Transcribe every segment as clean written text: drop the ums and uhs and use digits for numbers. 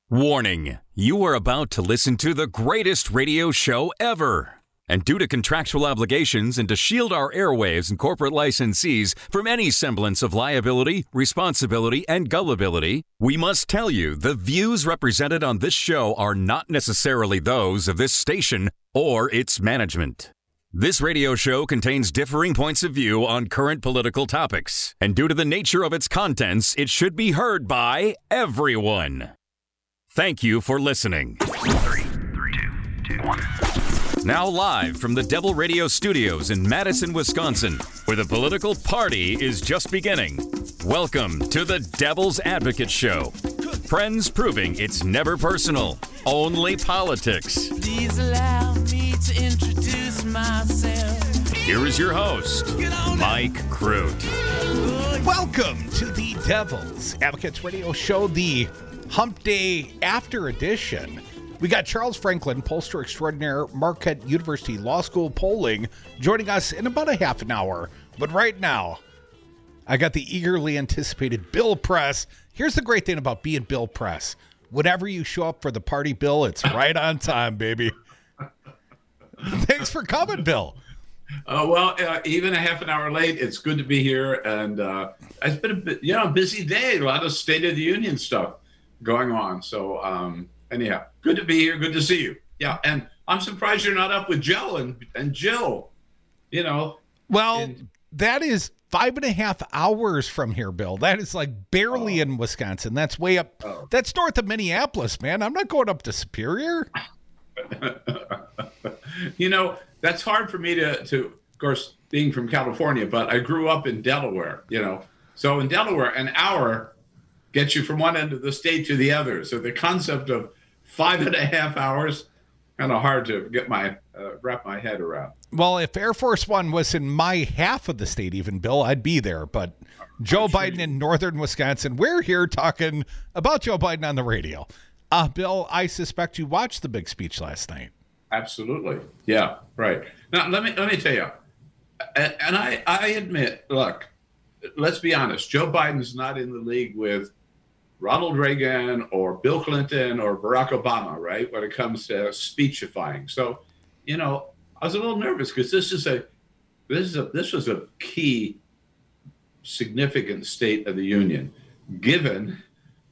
Warning, you are about to listen to the greatest radio show ever. And due to contractual obligations and to shield our airwaves and corporate licensees from any semblance of liability, responsibility, and gullibility, we must tell you the views represented on this show are not necessarily those of this station or its management. This radio show contains differing points of view on current political topics, and due to the nature of its contents, it should be heard by everyone. Thank you for listening. 3, 2, 1. Now live from the Devil Radio Studios in Madison, Wisconsin, where the political party is just beginning. Welcome to the Devil's Advocate Show. Friends proving it's never personal, only politics. Please allow me to introduce myself. Here is your host, Mike Crute. Welcome to the Devil's Advocates Radio Show, the Hump Day After Edition. We got Charles Franklin, pollster extraordinaire, Marquette University Law School polling, joining us in about a half an hour. But right now, I got the eagerly anticipated Bill Press. Here's the great thing about being Bill Press. Whenever you show up for the party, Bill, it's right on time, baby. Thanks for coming, Bill. Even a half an hour late, it's good to be here. And it's been a busy day, a lot of State of the Union stuff going on. So anyhow, good to be here. Good to see you. Yeah. And I'm surprised you're not up with Joe and Jill, you know. Well, that is 5.5 hours from here, Bill. That is like barely in Wisconsin. That's way up. That's north of Minneapolis, man. I'm not going up to Superior. You know, that's hard for me to, of course, being from California, but I grew up in Delaware, you know. So in Delaware, an hour gets you from one end of the state to the other. So the concept of 5.5 hours, kind of hard to get wrap my head around. Well, if Air Force One was in my half of the state, even, Bill, I'd be there. But Joe Biden in northern Wisconsin, we're here talking about Joe Biden on the radio. Bill, I suspect you watched the big speech last night. Absolutely. Yeah, right. Now, let me tell you, and I admit, look, let's be honest, Joe Biden's not in the league with Ronald Reagan or Bill Clinton or Barack Obama, right, when it comes to speechifying. So, you know, I was a little nervous because this was a key, significant State of the Union, given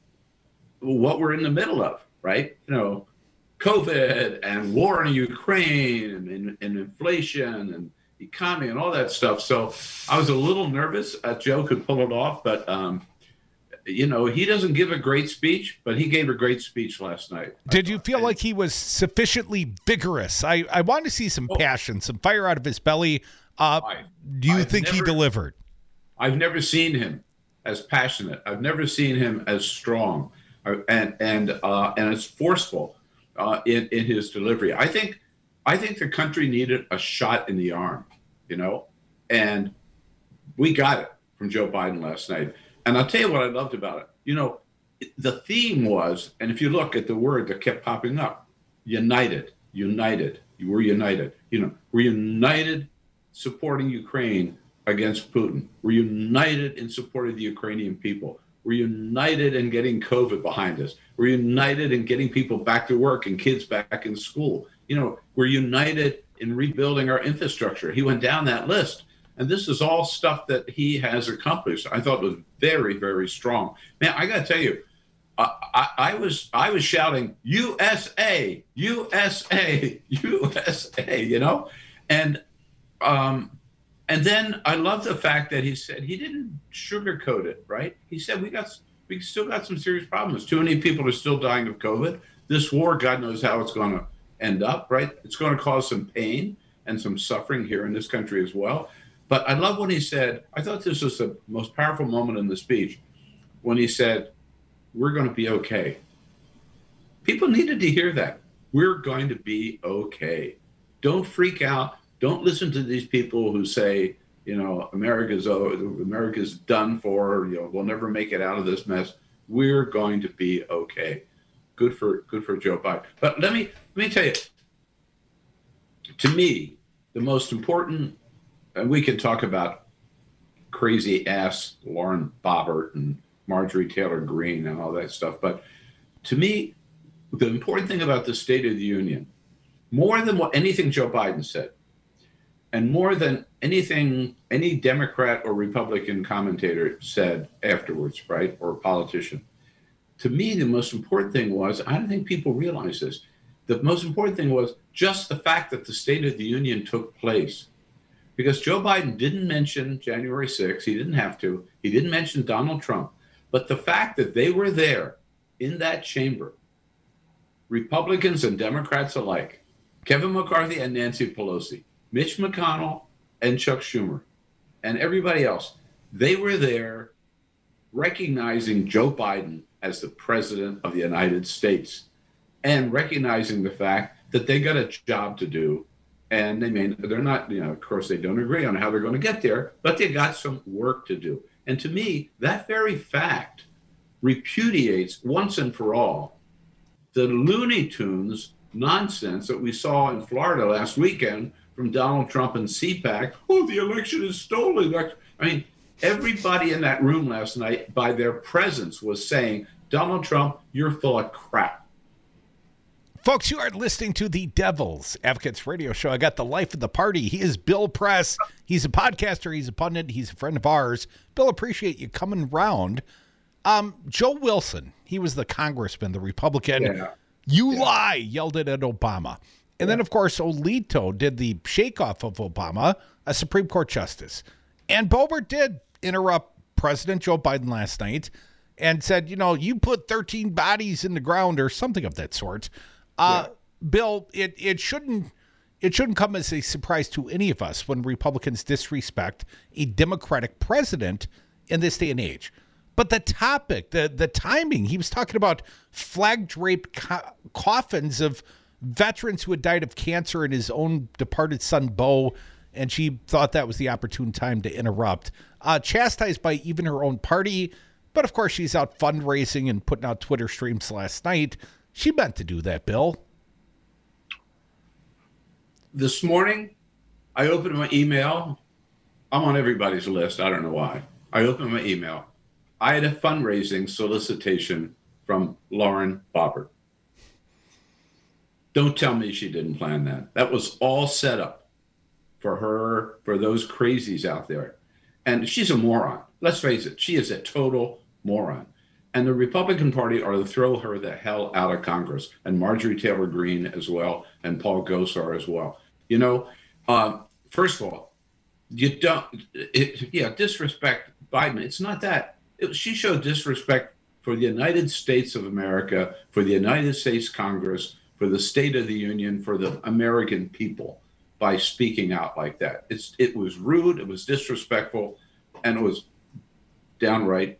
what we're in the middle of, right? You know, COVID and war in Ukraine and inflation and economy and all that stuff. So I was a little nervous Joe could pull it off, but you know, he doesn't give a great speech, but he gave a great speech last night. Did you feel like he was sufficiently vigorous? I wanted to see some passion, some fire out of his belly. Do you think he delivered? I've never seen him as passionate. I've never seen him as strong and as forceful in his delivery. I think the country needed a shot in the arm, you know, and we got it from Joe Biden last night. And I'll tell you what I loved about it. You know, the theme was, and if you look at the word that kept popping up, united. We're united. You know, we're united supporting Ukraine against Putin. We're united in support of the Ukrainian people. We're united in getting COVID behind us. We're united in getting people back to work and kids back in school. You know, we're united in rebuilding our infrastructure. He went down that list. And this is all stuff that he has accomplished. I thought it was very, very strong. Man, I got to tell you, I was shouting, USA, USA, USA, you know? And then I love the fact that he said he didn't sugarcoat it, right? He said we still got some serious problems. Too many people are still dying of COVID. This war, God knows how it's going to end up, right? It's going to cause some pain and some suffering here in this country as well. But I love what he said. I thought this was the most powerful moment in the speech when he said, we're going to be okay. People needed to hear that. We're going to be okay. Don't freak out. Don't listen to these people who say, you know, America's done for, you know, we'll never make it out of this mess. We're going to be okay. Good for Joe Biden. But let me tell you, to me, the most important, and we can talk about crazy ass Lauren Boebert and Marjorie Taylor Greene and all that stuff, but to me, the important thing about the State of the Union, more than anything Joe Biden said, and more than anything any Democrat or Republican commentator said afterwards, right, or politician, to me, the most important thing was, I don't think people realize this, the most important thing was just the fact that the State of the Union took place. Because Joe Biden didn't mention January 6th, he didn't have to, he didn't mention Donald Trump, but the fact that they were there in that chamber, Republicans and Democrats alike, Kevin McCarthy and Nancy Pelosi, Mitch McConnell and Chuck Schumer, and everybody else, they were there recognizing Joe Biden as the president of the United States and recognizing the fact that they got a job to do. And they're not, of course, they don't agree on how they're going to get there, but they got some work to do. And to me, that very fact repudiates once and for all the Looney Tunes nonsense that we saw in Florida last weekend from Donald Trump and CPAC. Oh, the election is stolen. I mean, everybody in that room last night, by their presence, was saying, Donald Trump, you're full of crap. Folks, you are listening to the Devil's Advocates Radio Show. I got the life of the party. He is Bill Press. He's a podcaster. He's a pundit. He's a friend of ours. Bill, appreciate you coming round. Joe Wilson, he was the congressman, the Republican. Yeah. You lie, yelled it at Obama. And then, of course, Alito did the shake-off of Obama, a Supreme Court justice. And Boebert did interrupt President Joe Biden last night and said, you put 13 bodies in the ground or something of that sort. Bill, it shouldn't come as a surprise to any of us when Republicans disrespect a Democratic president in this day and age. But the topic, the timing, he was talking about flag-draped coffins of veterans who had died of cancer and his own departed son, Bo, and she thought that was the opportune time to interrupt. Chastised by even her own party, but of course she's out fundraising and putting out Twitter streams last night. She meant to do that, Bill. This morning, I opened my email. I'm on everybody's list. I don't know why. I opened my email. I had a fundraising solicitation from Lauren Boebert. Don't tell me she didn't plan that. That was all set up for her, for those crazies out there. And she's a moron. Let's face it, she is a total moron. And the Republican Party are to throw her the hell out of Congress, and Marjorie Taylor Greene as well, and Paul Gosar as well. First of all, you don't, disrespect Biden. It's not that. She showed disrespect for the United States of America, for the United States Congress, for the State of the Union, for the American people by speaking out like that. It was rude, it was disrespectful, and it was downright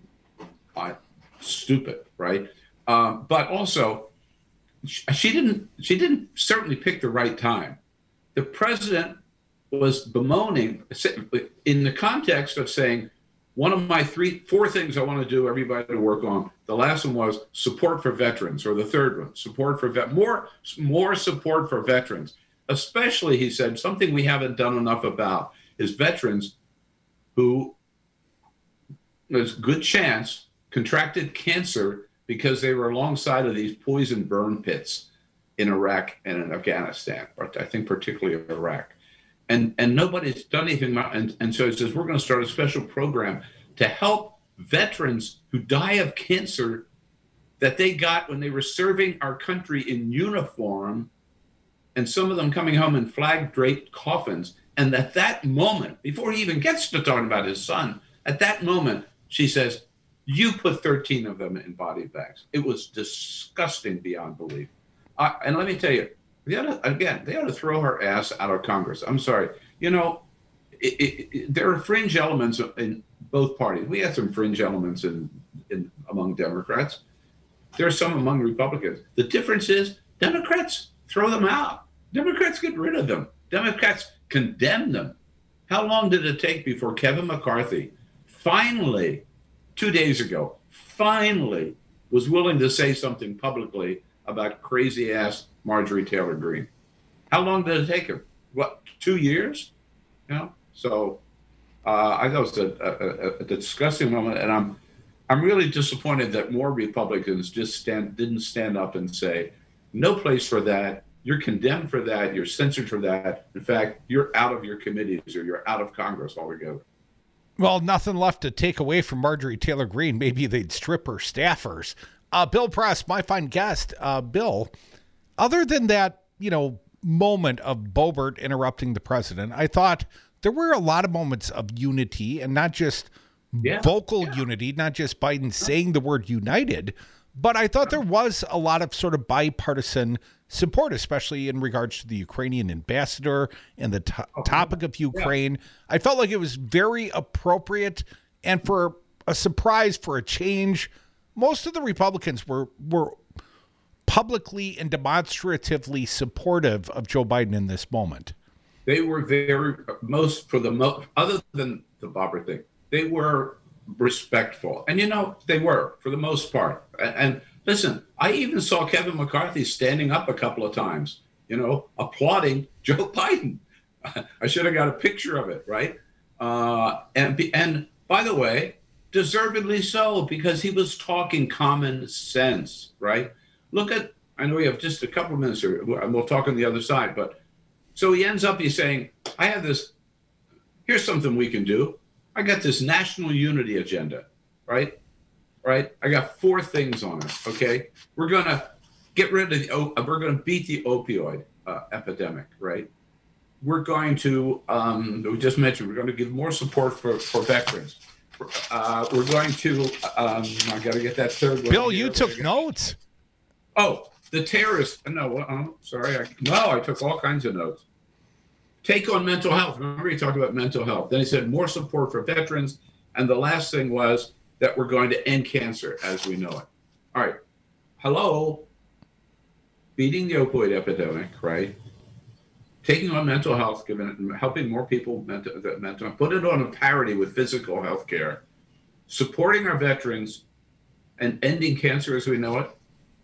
stupid, right? But also, she didn't certainly pick the right time. The president was bemoaning in the context of saying, one of my four things I want to do everybody to work on. The last one was support for veterans, or the third one, support for more support for veterans. Especially, he said, something we haven't done enough about is veterans who, there's a good chance, contracted cancer because they were alongside of these poison burn pits in Iraq and in Afghanistan, but I think particularly Iraq. And nobody's done anything. And so it says, we're going to start a special program to help veterans who die of cancer that they got when they were serving our country in uniform, and some of them coming home in flag-draped coffins. And at that moment, before he even gets to talking about his son, at that moment, she says, you put 13 of them in body bags. It was disgusting beyond belief. And let me tell you, they ought to throw her ass out of Congress. I'm sorry. There are fringe elements in both parties. We had some fringe elements in among Democrats. There are some among Republicans. The difference is Democrats throw them out. Democrats get rid of them. Democrats condemn them. How long did it take before Kevin McCarthy finally, 2 days ago, was willing to say something publicly about crazy-ass Marjorie Taylor Greene? How long did it take him? 2 years? So I thought it was a disgusting moment, and I'm really disappointed that more Republicans just didn't stand up and say, no place for that. You're condemned for that. You're censored for that. In fact, you're out of your committees or you're out of Congress altogether. Well, nothing left to take away from Marjorie Taylor Greene. Maybe they'd strip her staffers. Bill Press, my fine guest. Bill, other than that, moment of Boebert interrupting the president, I thought there were a lot of moments of unity, and not just vocal unity, not just Biden saying the word united, but I thought there was a lot of sort of bipartisan support, especially in regards to the Ukrainian ambassador and the topic of Ukraine. I felt like it was very appropriate, and for a surprise, for a change, most of the Republicans were publicly and demonstratively supportive of Joe Biden in this moment. They were other than the Boebert thing, they were respectful. And, they were, for the most part. And listen, I even saw Kevin McCarthy standing up a couple of times, applauding Joe Biden. I should have got a picture of it, right? And by the way, deservedly so, because he was talking common sense, right? I know we have just a couple of minutes here, and we'll talk on the other side, but so he's saying, here's something we can do. I got this national unity agenda, right? I got 4 things on it, okay? We're going to get rid of we're going to beat the opioid epidemic, right? We're going to, we just mentioned, we're going to give more support for veterans. We're going to, I got to get that third one. Bill, you took notes. Oh, the terrorists. No, sorry. I took all kinds of notes. Take on mental health. Remember, he talked about mental health. Then he said more support for veterans. And the last thing was that we're going to end cancer as we know it. All right. Hello. Beating the opioid epidemic, right? Taking on mental health, helping more people mental, put it on a parity with physical health care, supporting our veterans, and ending cancer as we know it.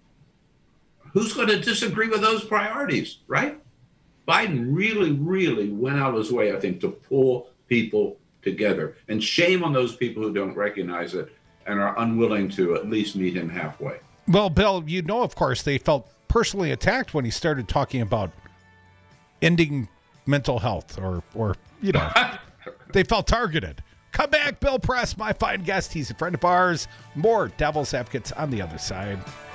Who's going to disagree with those priorities, right? Biden really, really went out of his way, I think, to pull people together. And shame on those people who don't recognize it and are unwilling to at least meet him halfway. Well, Bill, of course, they felt personally attacked when he started talking about ending mental health or they felt targeted. Come back, Bill Press, my fine guest. He's a friend of ours. More Devil's Advocates on the other side.